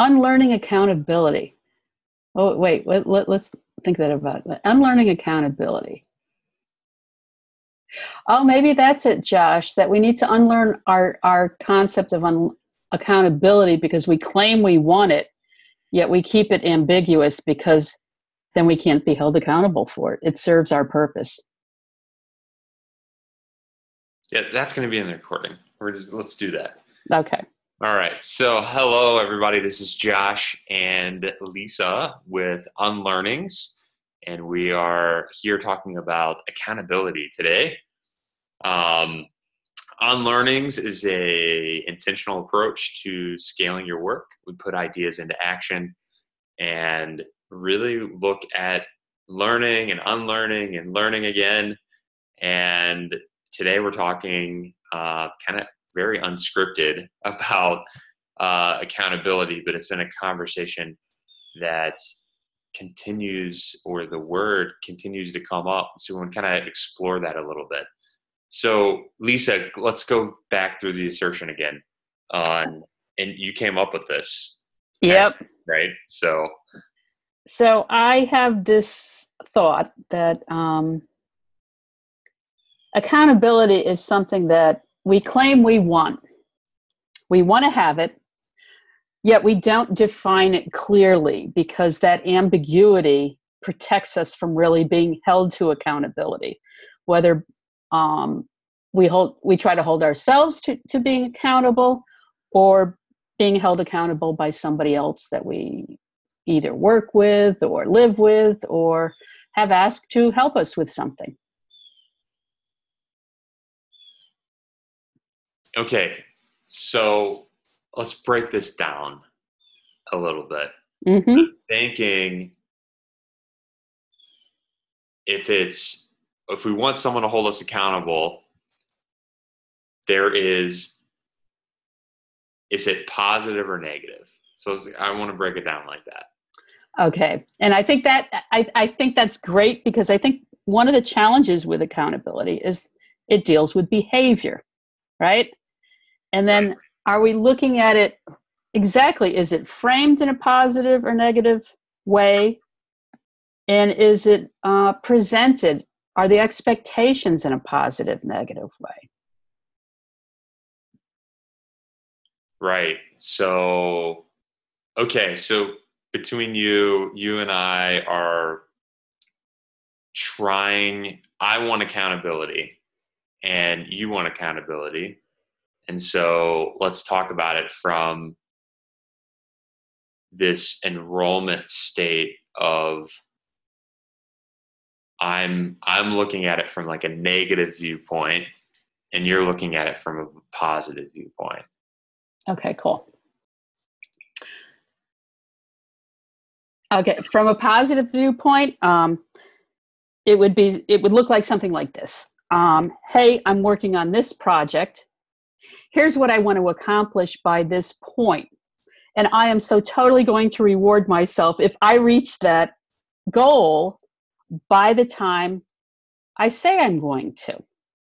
Unlearning accountability. Oh, wait, let's think that about it. Unlearning accountability. Oh, maybe that's it, Josh, that we need to unlearn our concept of accountability because we claim we want it, yet we keep it ambiguous because then we can't be held accountable for it. It serves our purpose. Yeah, that's going to be in the recording. Let's do that. Okay. All right. So, hello, everybody. This is Josh and Lisa with Unlearnings, and we are here talking about accountability today. Unlearnings is a intentional approach to scaling your work. We put ideas into action and really look at learning and unlearning and learning again. And today we're talking kind of very unscripted about accountability, but it's been a conversation that continues, or the word continues to come up. So we want to kind of explore that a little bit. So Lisa, let's go back through the assertion again. And you came up with this. Yep. Right? So I have this thought that accountability is something that we claim we want. We want to have it, yet we don't define it clearly because that ambiguity protects us from really being held to accountability. Whether we try to hold ourselves to being accountable, or being held accountable by somebody else that we either work with or live with or have asked to help us with something. Okay, so let's break this down a little bit. Mm-hmm. I'm thinking if we want someone to hold us accountable, is it positive or negative? So I want to break it down like that. Okay, and I think that's great because I think one of the challenges with accountability is it deals with behavior, right? And then are we looking at it exactly? Is it framed in a positive or negative way? And is it presented? Are the expectations in a positive, negative way? Right. So, okay. So between you and I are I want accountability and you want accountability. And so let's talk about it from this enrollment state of I'm looking at it from like a negative viewpoint and you're looking at it from a positive viewpoint. Okay, cool. Okay, from a positive viewpoint, it would look like something like this. Hey, I'm working on this project. Here's what I want to accomplish by this point. And I am so totally going to reward myself if I reach that goal by the time I say I'm going to.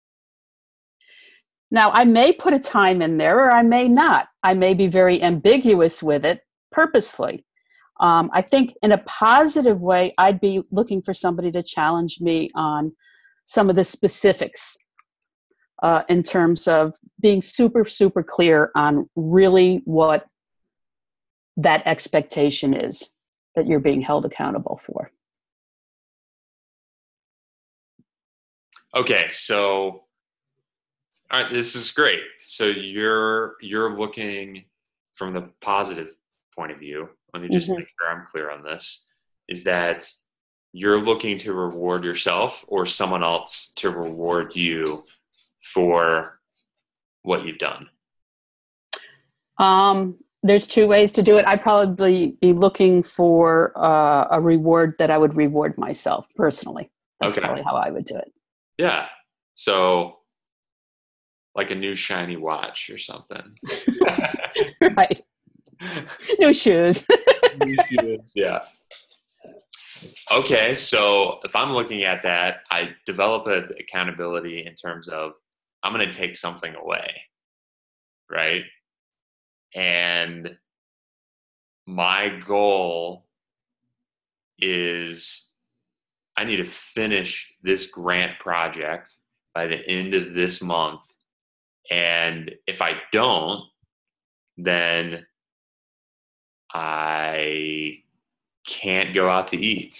Now, I may put a time in there or I may not. I may be very ambiguous with it purposely. I think in a positive way, I'd be looking for somebody to challenge me on some of the specifics in terms of being super, super clear on really what that expectation is that you're being held accountable for. Okay, so all right, this is great. So you're looking from the positive point of view. Let me just make sure I'm clear on this. Is that you're looking to reward yourself or someone else to reward you for what you've done? There's two ways to do it. I'd probably be looking for a reward that I would reward myself personally. That's probably how I would do it. Yeah. So like a new shiny watch or something. Right. New shoes. New shoes, yeah. Okay, so if I'm looking at that, I develop an accountability in terms of I'm going to take something away, right? And my goal is I need to finish this grant project by the end of this month. And if I don't, then I can't go out to eat.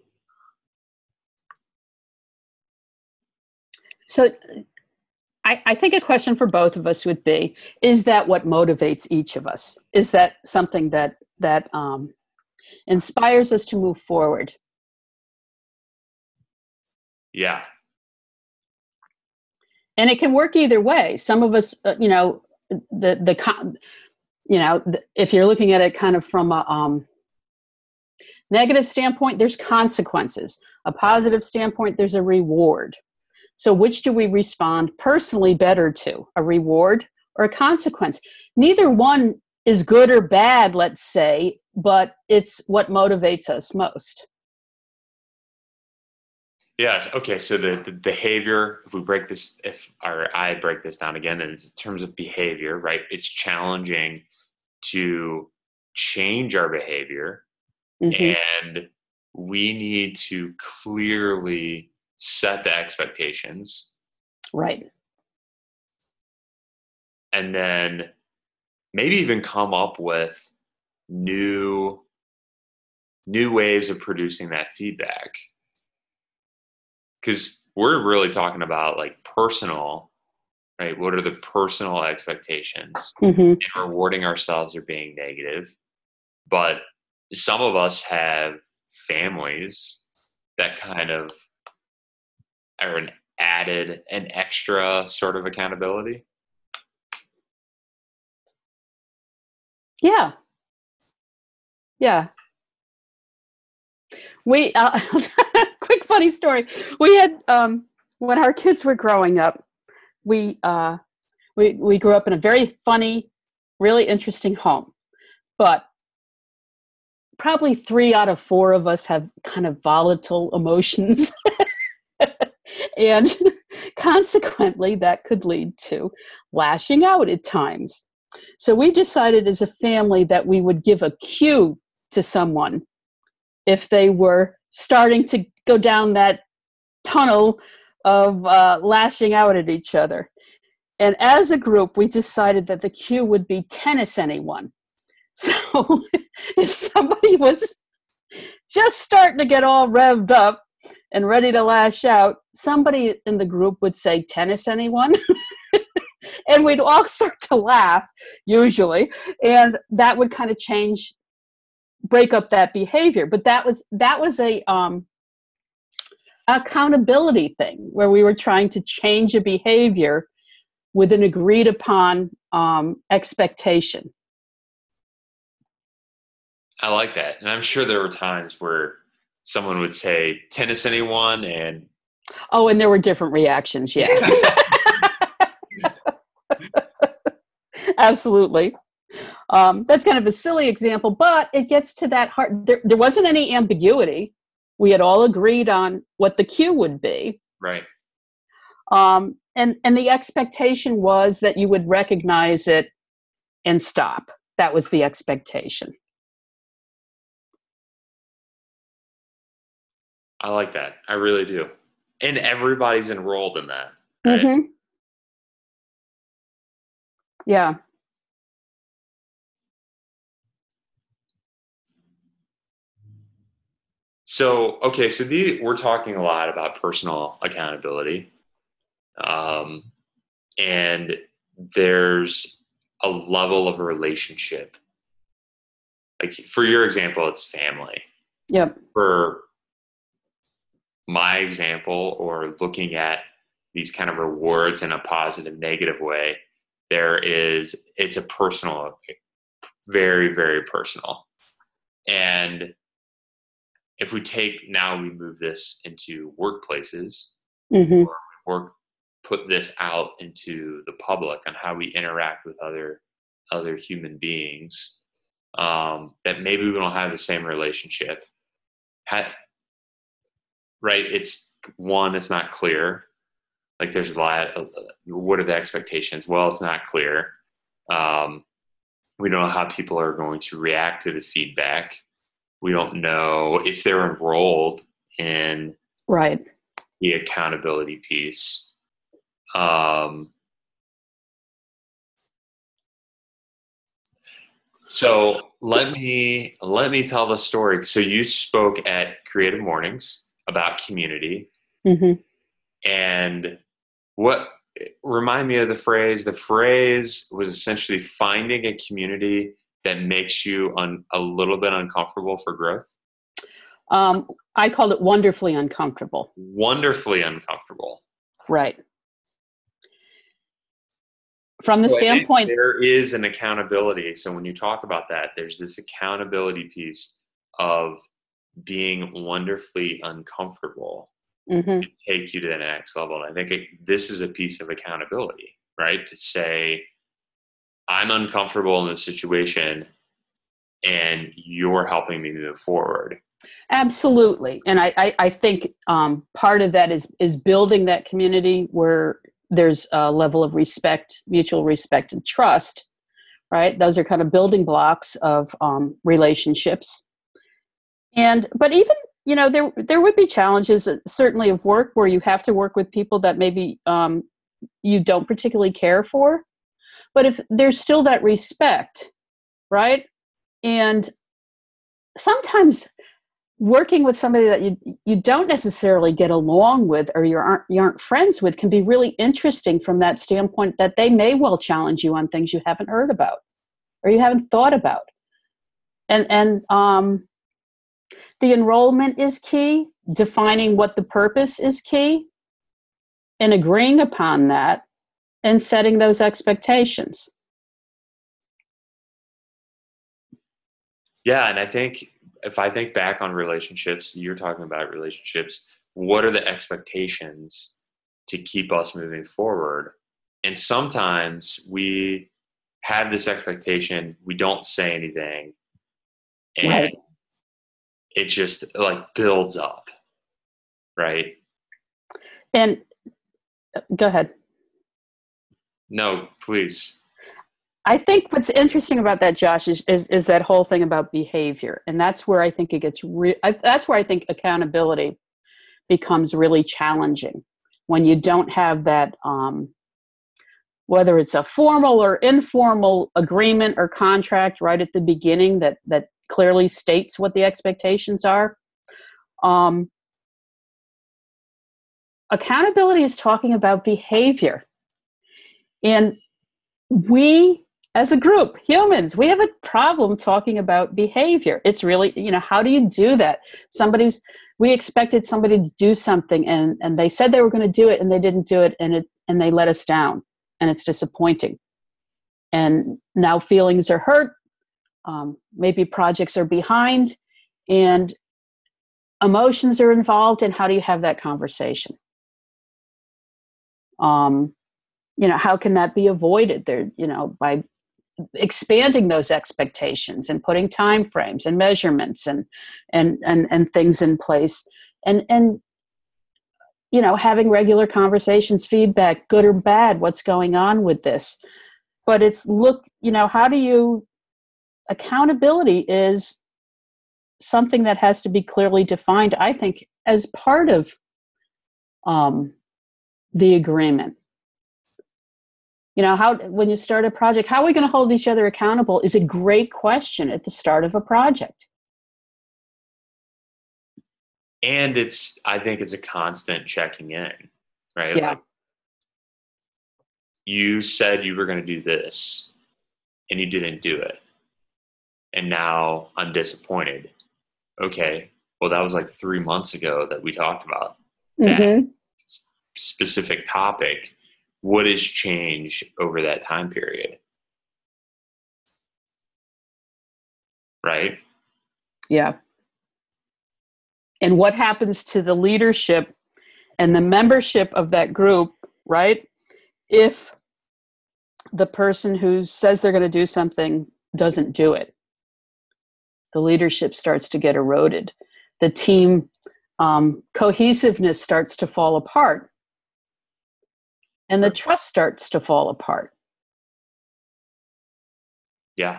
So I think a question for both of us would be, is that what motivates each of us? Is that something that inspires us to move forward? Yeah. And it can work either way. Some of us, if you're looking at it kind of from a negative standpoint, there's consequences. A positive standpoint, there's a reward. So which do we respond personally better to, a reward or a consequence? Neither one is good or bad, let's say, but it's what motivates us most. Yeah. Okay. So the behavior, if I break this down again, in terms of behavior, right? It's challenging to change our behavior, Mm-hmm. and we need to clearly set the expectations, Right. and then maybe even come up with new ways of producing that feedback. Because we're really talking about like personal, right? What are the personal expectations? Mm-hmm. And rewarding ourselves or being negative. But some of us have families that kind of are an extra sort of accountability. Yeah. Yeah. We quick funny story. We had when our kids were growing up, we we grew up in a very funny, really interesting home. But probably 3 out of 4 of us have kind of volatile emotions. And consequently, that could lead to lashing out at times. So we decided as a family that we would give a cue to someone if they were starting to go down that tunnel of lashing out at each other. And as a group, we decided that the cue would be tennis anyone. So if somebody was just starting to get all revved up and ready to lash out, somebody in the group would say, tennis anyone? And we'd all start to laugh, usually. And that would kind of break up that behavior. But that was a accountability thing where we were trying to change a behavior with an agreed upon expectation. I like that. And I'm sure there were times where someone would say, tennis anyone? And Oh, and there were different reactions. Yeah, absolutely. That's kind of a silly example, but it gets to that heart. There wasn't any ambiguity. We had all agreed on what the cue would be. right. And the expectation was that you would recognize it and stop. That was the expectation. I like that. I really do. And everybody's enrolled in that. Right? Mm-hmm. Yeah. So, okay, so we're talking a lot about personal accountability. Um, and there's a level of a relationship. Like for your example, it's family. Yep. For my example, or looking at these kind of rewards in a positive, negative way, it's a personal, very, very personal. And if we move this into workplaces, Mm-hmm. or put this out into the public on how we interact with other human beings, that maybe we don't have the same relationship. Right? It's not clear. Like there's a lot. What are the expectations? Well, it's not clear. We don't know how people are going to react to the feedback. We don't know if they're enrolled in Right. the accountability piece. Um, so let me tell the story. So you spoke at Creative Mornings about community, Hmm. and what remind me of the phrase. The phrase was essentially finding a community that makes you a little bit uncomfortable for growth. I called it wonderfully uncomfortable. Wonderfully uncomfortable. Right. From the So I think standpoint, there is an accountability. So when you talk about that, there's this accountability piece of being wonderfully uncomfortable mhm. to take you to the next level. And I think this is a piece of accountability, right? To say, I'm uncomfortable in this situation and you're helping me move forward. Absolutely. And I think part of that is building that community where there's a level of respect, mutual respect and trust, right? Those are kind of building blocks of relationships. And but even there would be challenges certainly of work where you have to work with people that maybe you don't particularly care for. But if there's still that respect, right? And sometimes working with somebody that you don't necessarily get along with or you aren't friends with can be really interesting from that standpoint that they may well challenge you on things you haven't heard about or you haven't thought about. And the enrollment is key. Defining what the purpose is key, and agreeing upon that, and setting those expectations. Yeah. And I think if I think back on relationships, you're talking about relationships, what are the expectations to keep us moving forward? And sometimes we have this expectation, we don't say anything, and Right. it just like builds up, right? And go ahead. No, please. I think what's interesting about that, Josh, is that whole thing about behavior, and that's where I think it gets. That's where I think accountability becomes really challenging when you don't have that, whether it's a formal or informal agreement or contract right at the beginning that clearly states what the expectations are. Um, Accountability is talking about behavior, and we as a group, humans, we have a problem talking about behavior. It's really, how do you do that? We expected somebody to do something and they said they were going to do it and they didn't do it, and they let us down, and it's disappointing. And now feelings are hurt. Maybe projects are behind, and emotions are involved. And how do you have that conversation? Um, how can that be avoided? By expanding those expectations and putting time frames and measurements and things in place, and having regular conversations, feedback, good or bad, what's going on with this. But it's how do you accountability is something that has to be clearly defined, I think, as part of um, the agreement. How, when you start a project, how are we going to hold each other accountable is a great question at the start of a project. And I think it's a constant checking in, right? Yeah. Like, you said you were going to do this and you didn't do it. And now I'm disappointed. Okay. Well, that was like 3 months ago that we talked about that Mm-hmm. specific topic. What has changed over that time period? Right? Yeah. And what happens to the leadership and the membership of that group, right? If the person who says they're going to do something doesn't do it, the leadership starts to get eroded. The team cohesiveness starts to fall apart, and the trust starts to fall apart. Yeah.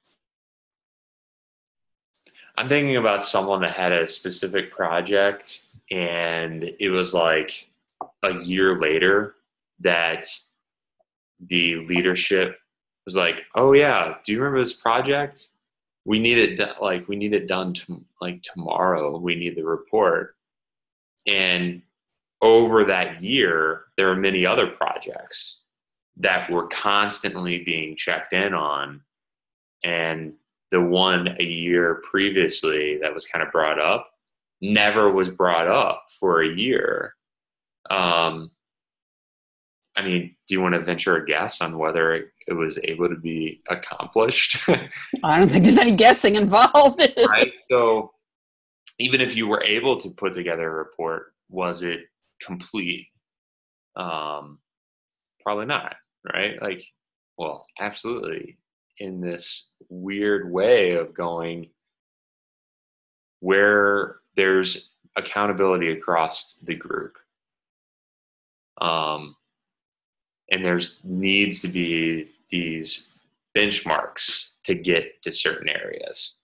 I'm thinking about someone that had a specific project and it was like a year later that the leadership was like, "Oh yeah, do you remember this project? We need it we need it done like tomorrow. We need the report." And over that year, there were many other projects that were constantly being checked in on, and the one a year previously that was kind of brought up never was brought up for a year. Um, I mean, do you want to venture a guess on whether it was able to be accomplished? I don't think there's any guessing involved. Right. So even if you were able to put together a report, was it complete? Um, Probably not. Right. Like, well, absolutely. In this weird way of going where there's accountability across the group. Um, and there's needs to be these benchmarks to get to certain areas.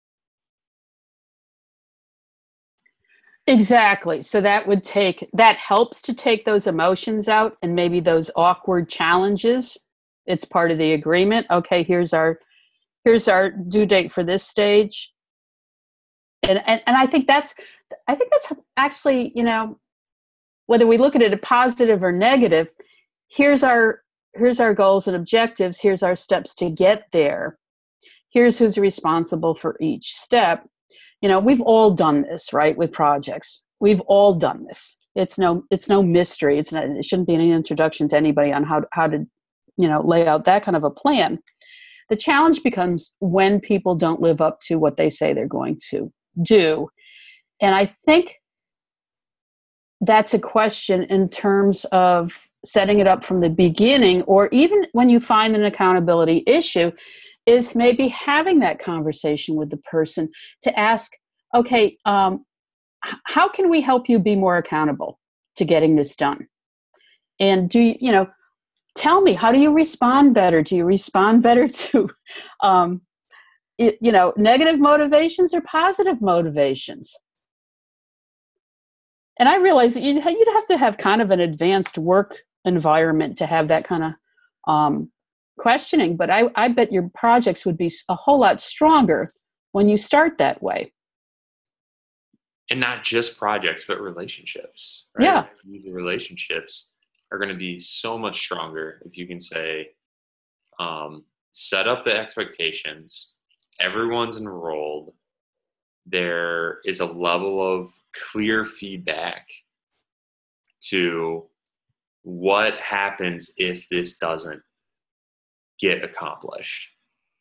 Exactly. So that helps to take those emotions out and maybe those awkward challenges. It's part of the agreement. Okay, here's our due date for this stage. And I think that's actually, whether we look at it a positive or negative, here's our here's our goals and objectives, here's our steps to get there. Here's who's responsible for each step. We've all done this, right, with projects. We've all done this. It's no mystery. It shouldn't be any introduction to anybody on how to lay out that kind of a plan. The challenge becomes when people don't live up to what they say they're going to do. And I think that's a question in terms of setting it up from the beginning, or even when you find an accountability issue, is maybe having that conversation with the person to ask, okay, how can we help you be more accountable to getting this done? And tell me, how do you respond better? Do you respond better to, negative motivations or positive motivations? And I realize that you'd have to have kind of an advanced work environment to have that kind of questioning. But I bet your projects would be a whole lot stronger when you start that way. And not just projects, but relationships, right? Yeah. The relationships are going to be so much stronger if you can say, set up the expectations, everyone's enrolled, there is a level of clear feedback to what happens if this doesn't get accomplished.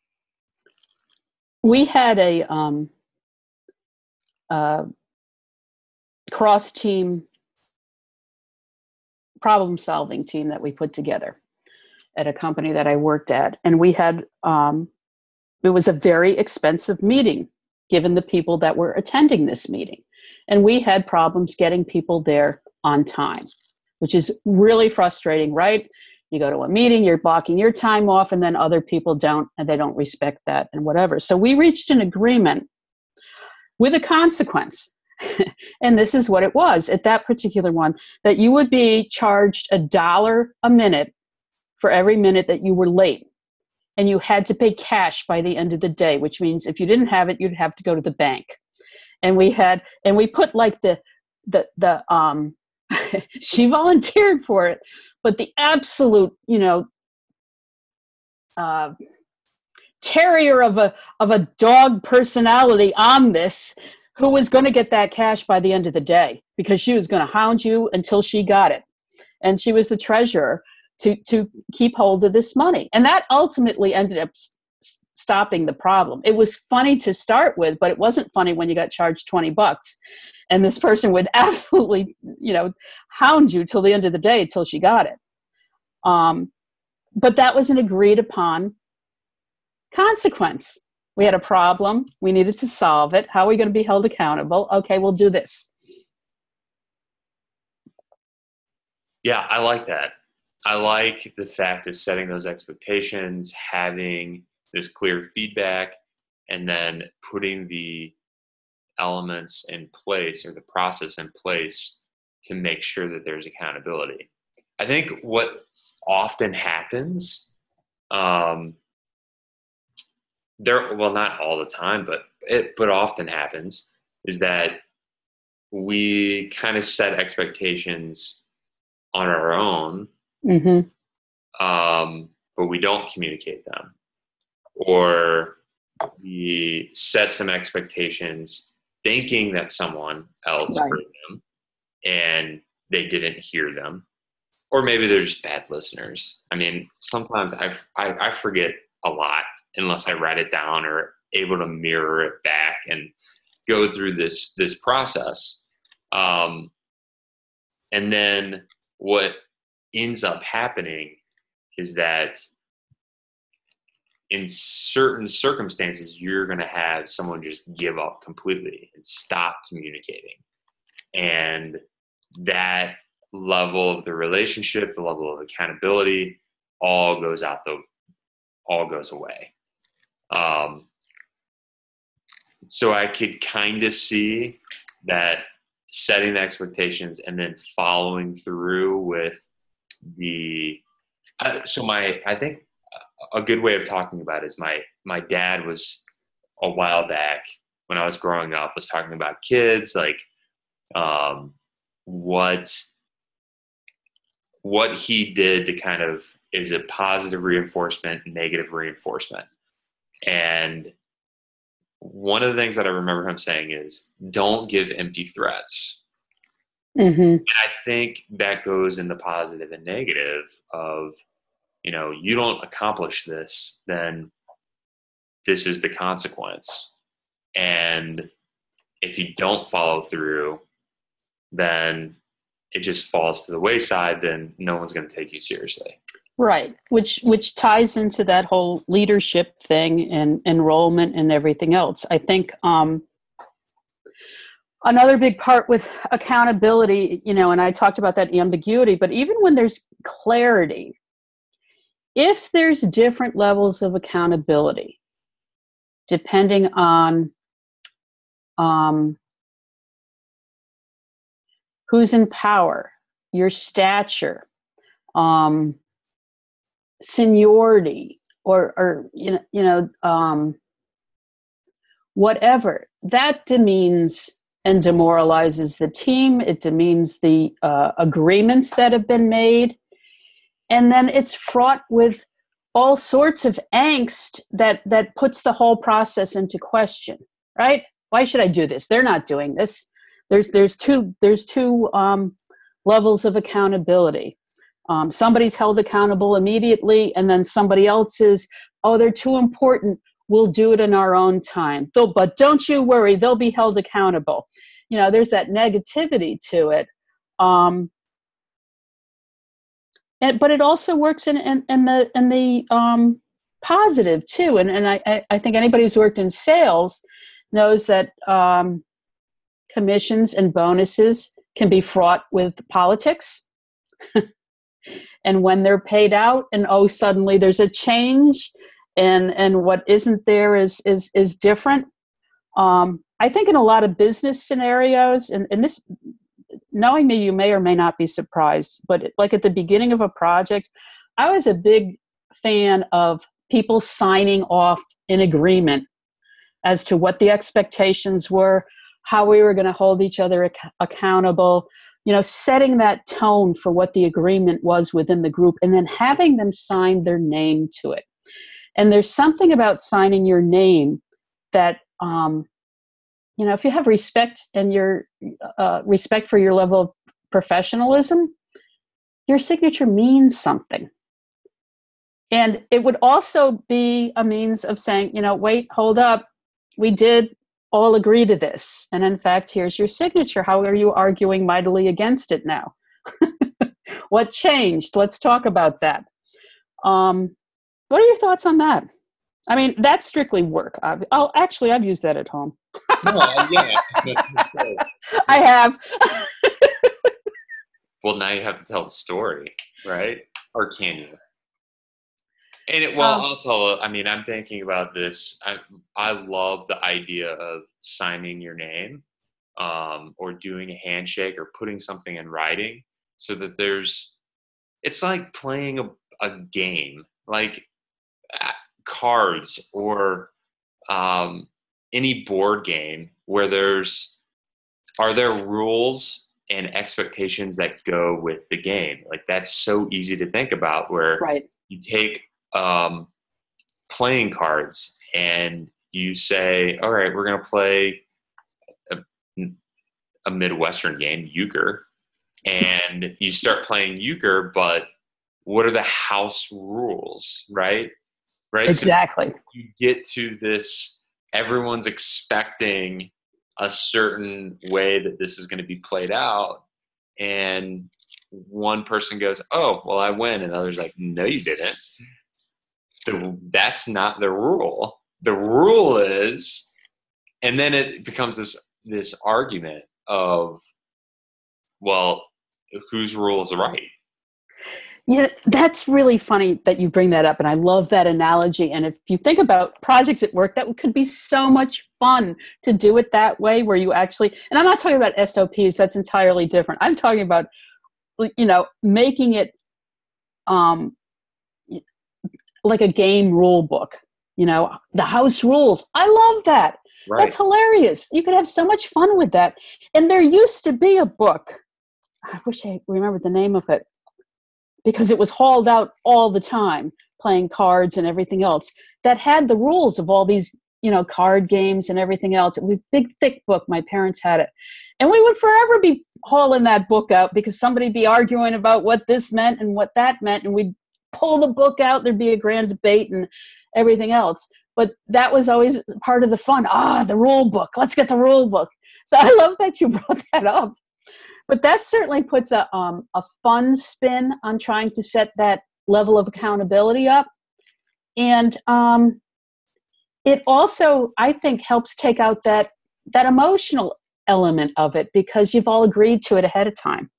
We had a cross-team problem-solving team that we put together at a company that I worked at, and we had it was a very expensive meeting given the people that were attending this meeting, and we had problems getting people there on time, which is really frustrating, right? You go to a meeting, you're blocking your time off, and then other people don't, and they don't respect that and whatever. So we reached an agreement with a consequence. And this is what it was at that particular one, that you would be charged $1 a minute for every minute that you were late. And you had to pay cash by the end of the day, which means if you didn't have it, you'd have to go to the bank. And we put like the she volunteered for it, but the absolute, terrier of a dog personality on this, who was going to get that cash by the end of the day because she was going to hound you until she got it. And she was the treasurer to keep hold of this money. And that ultimately ended up stopping the problem. It was funny to start with, but it wasn't funny when you got charged $20 and this person would absolutely, hound you till the end of the day till she got it. But that was an agreed upon consequence. We had a problem. We needed to solve it. How are we going to be held accountable? Okay, we'll do this. Yeah, I like that. I like the fact of setting those expectations, having this clear feedback, and then putting the elements in place or the process in place to make sure that there's accountability. I think what often happens, well, not all the time, but often happens, is that we kind of set expectations on our own, but we don't communicate them, or we set some expectations thinking that someone else heard them and they didn't hear them, or maybe they're just bad listeners. I mean, sometimes I forget a lot unless I write it down or able to mirror it back and go through this process. And then what ends up happening is that in certain circumstances, you're going to have someone just give up completely and stop communicating. And that level of the relationship, the level of accountability, all goes away. So I could kind of see that setting the expectations and then following through with I think a good way of talking about it is my dad was, a while back when I was growing up, was talking about kids, like what he did to kind of is a positive reinforcement, negative reinforcement. And one of the things that I remember him saying is, don't give empty threats. And I think that goes in the positive and negative of, you don't accomplish this, then this is the consequence. And if you don't follow through, then it just falls to the wayside, then no one's going to take you seriously. Right, which ties into that whole leadership thing and enrollment and everything else. I think another big part with accountability, and I talked about that ambiguity, but even when there's clarity, if there's different levels of accountability, depending on who's in power, your stature, seniority, or whatever, that demeans and demoralizes the team. It demeans the agreements that have been made. And then it's fraught with all sorts of angst that puts the whole process into question, right? Why should I do this? They're not doing this. There's two levels of accountability. Somebody's held accountable immediately, and then somebody else is, they're too important. We'll do it in our own time. But don't you worry, they'll be held accountable. There's that negativity to it. But it also works in the positive too. And I think anybody who's worked in sales knows that commissions and bonuses can be fraught with politics. And when they're paid out, and suddenly there's a change, and what isn't there is different. I think in a lot of business scenarios, and this, knowing me, you may or may not be surprised, but like at the beginning of a project, I was a big fan of people signing off in agreement as to what the expectations were, how we were going to hold each other accountable, setting that tone for what the agreement was within the group, and then having them sign their name to it. And there's something about signing your name that, if you have respect and your respect for your level of professionalism, your signature means something. And it would also be a means of saying, wait, hold up, we did all agree to this. And in fact, here's your signature. How are you arguing mightily against it now? What changed? Let's talk about that. What are your thoughts on that? I mean, that's strictly work. I've used that at home. Yeah. I have. Well, now you have to tell the story, right? Or can you? Well, Um, also, I mean, I'm thinking about this. I love the idea of signing your name, or doing a handshake or putting something in writing so that it's like playing a game, like uh, cards or um, any board game where are there rules and expectations that go with the game? Like that's so easy to think about where right. you take um, playing cards and you say, all right, we're going to play a, a Midwestern game, euchre, and you start playing euchre, but what are the house rules, right? Right. So Exactly. you get to this, everyone's expecting a certain way that this is going to be played out. And one person goes, oh, well, I win. And the other's like, no, you didn't. That's not the rule. The rule is, and then it becomes this argument of, well, whose rule is right? Yeah, that's really funny that you bring that up. And I love that analogy. And if you think about projects at work, that could be so much fun to do it that way, where you actually, and I'm not talking about SOPs, that's entirely different. I'm talking about, making it um, like a game rule book, the house rules. I love that. That's Right. hilarious. You could have so much fun with that. And there used to be a book. I wish I remembered the name of it, because it was hauled out all the time, playing cards and everything else, that had the rules of all these, card games and everything else. It was a big, thick book. My parents had it. And we would forever be hauling that book out because somebody'd be arguing about what this meant and what that meant. And we'd pull the book out. There'd be a grand debate and everything else. But that was always part of the fun. The rule book. Let's get the rule book. So I love that you brought that up. But that certainly puts a fun spin on trying to set that level of accountability up. And it also, I think, helps take out that emotional element of it because you've all agreed to it ahead of time.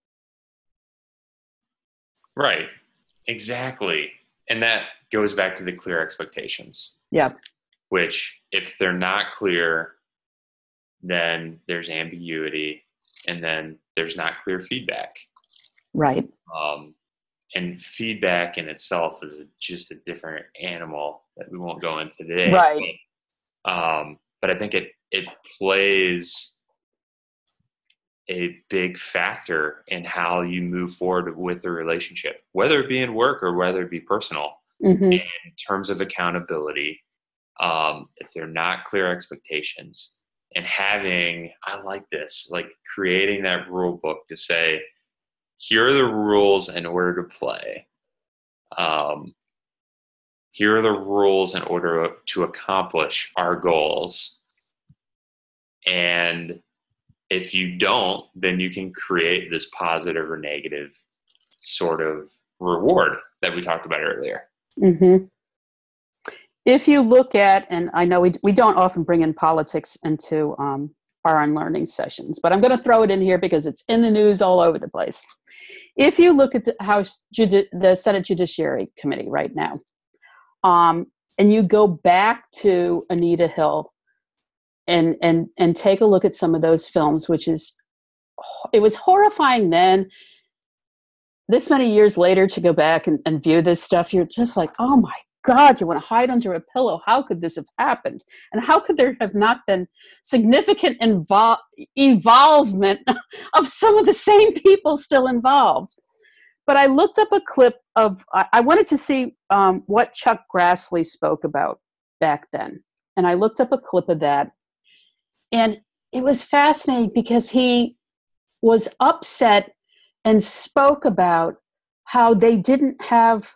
Right. Exactly. And that goes back to the clear expectations, Yeah, which if they're not clear, then there's ambiguity and then there's not clear feedback. right. Um, and feedback in itself is just a different animal that we won't go into today. Right. But I think it plays a big factor in how you move forward with a relationship, whether it be in work or whether it be personal. Mm-hmm. In terms of accountability, if they're not clear expectations, and I like this, like creating that rule book to say, here are the rules in order to play. Here are the rules in order to accomplish our goals. And if you don't, then you can create this positive or negative sort of reward that we talked about earlier. Mm-hmm. If you look at, and I know we don't often bring in politics into our unlearning sessions, but I'm going to throw it in here because it's in the news all over the place. If you look at the Senate Judiciary Committee right now, and you go back to Anita Hill and take a look at some of those films, it was horrifying then. This many years later, to go back and view this stuff, you're just like, oh my God, you want to hide under a pillow. How could this have happened? And how could there have not been significant evolvement of some of the same people still involved? But I looked up a clip I wanted to see what Chuck Grassley spoke about back then. And I looked up a clip of that. And it was fascinating because he was upset and spoke about how they didn't have,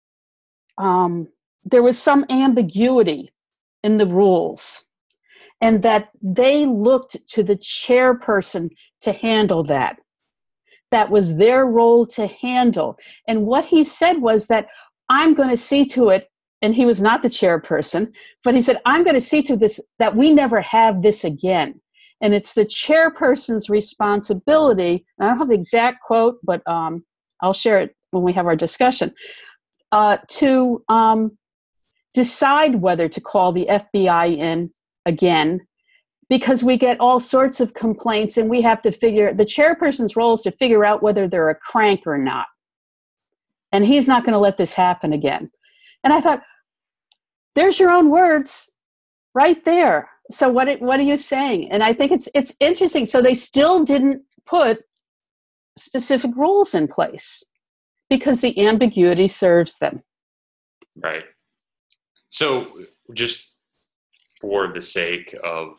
there was some ambiguity in the rules, and that they looked to the chairperson to handle that. That was their role to handle. And what he said was that I'm going to see to it, and he was not the chairperson, but he said, I'm going to see to this, that we never have this again. And it's the chairperson's responsibility. I don't have the exact quote, but I'll share it when we have our discussion. to decide whether to call the FBI in again, because we get all sorts of complaints, and we have to the chairperson's role is to figure out whether they're a crank or not. And he's not going to let this happen again. And I thought, there's your own words right there. So what are you saying? And I think it's interesting. So they still didn't put specific rules in place because the ambiguity serves them. Right. So just for the sake of,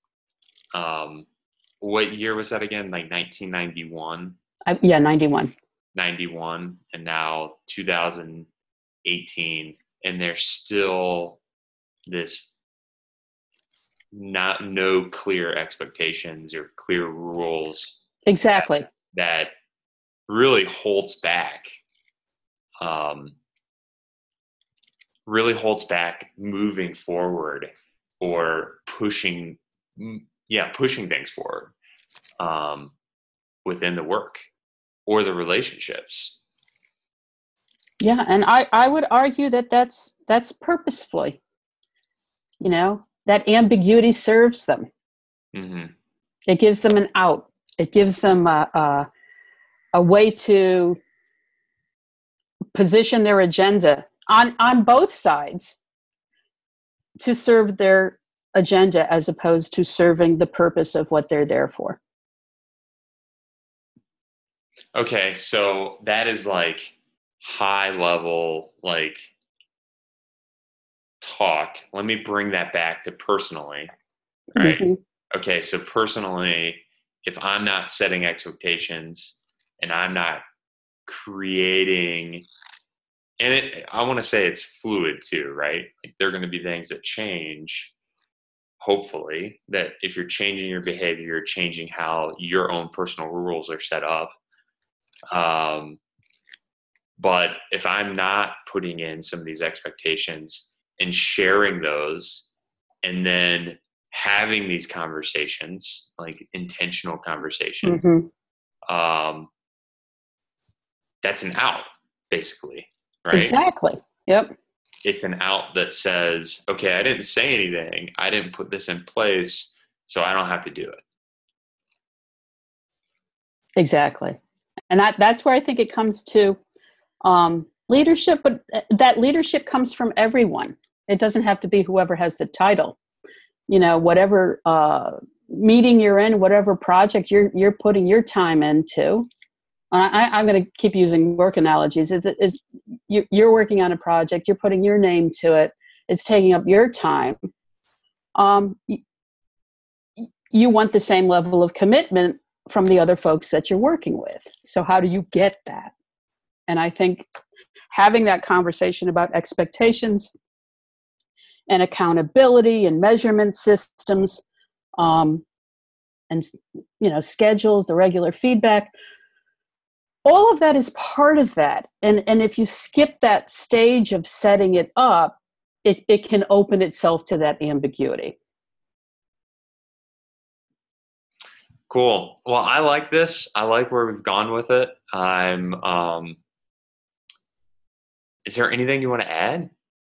what year was that again? Like 1991? Yeah, 91. 91, and now 2018, and there's still this no clear expectations or clear rules. Exactly. That really holds back. Really holds back moving forward or pushing things forward within the work or the relationships. Yeah, and I would argue that that's purposefully. That ambiguity serves them. Mm-hmm. It gives them an out. It gives them a way to position their agenda on both sides to serve their agenda as opposed to serving the purpose of what they're there for. Okay, so that is like high level, like talk. Let me bring that back to personally, right? Mm-hmm. Okay, so personally, if I'm not setting expectations and I'm not creating, and I want to say it's fluid too, right? Like there are going to be things that change, hopefully, that if you're changing your behavior, you're changing how your own personal rules are set up. But if I'm not putting in some of these expectations and sharing those and then having these conversations, like intentional conversations, Mm-hmm. That's an out, basically, right? Exactly. Yep. It's an out that says, okay, I didn't say anything. I didn't put this in place, so I don't have to do it. Exactly. And that's where I think it comes to leadership, but that leadership comes from everyone. It doesn't have to be whoever has the title. Whatever meeting you're in, whatever project you're putting your time into. I'm going to keep using work analogies. You're working on a project, you're putting your name to it, it's taking up your time. You want the same level of commitment from the other folks that you're working with. So how do you get that? And I think having that conversation about expectations and accountability and measurement systems, and schedules, the regular feedback, all of that is part of that. And if you skip that stage of setting it up, it can open itself to that ambiguity. Cool. Well, I like this. I like where we've gone with it. Is there anything you want to add?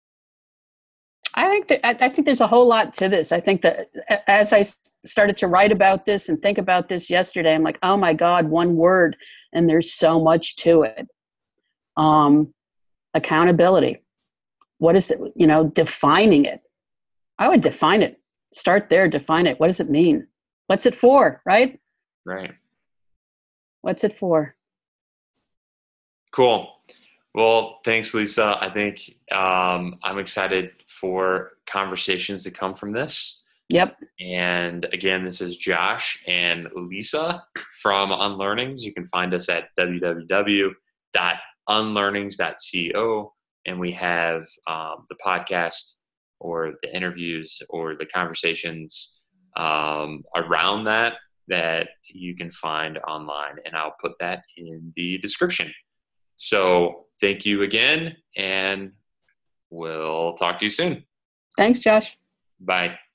I think there's a whole lot to this. I think that as I started to write about this and think about this yesterday, I'm like, oh my God, one word, and there's so much to it. Accountability. What is it? Defining it. I would define it. Start there, define it. What does it mean? What's it for, right? Right. What's it for? Cool. Well, thanks, Lisa. I think I'm excited for conversations to come from this. Yep. And again, this is Josh and Lisa from Unlearnings. You can find us at www.unlearnings.co. And we have the podcast or the interviews or the conversations around that you can find online. And I'll put that in the description. So thank you again, and we'll talk to you soon. Thanks, Josh. Bye.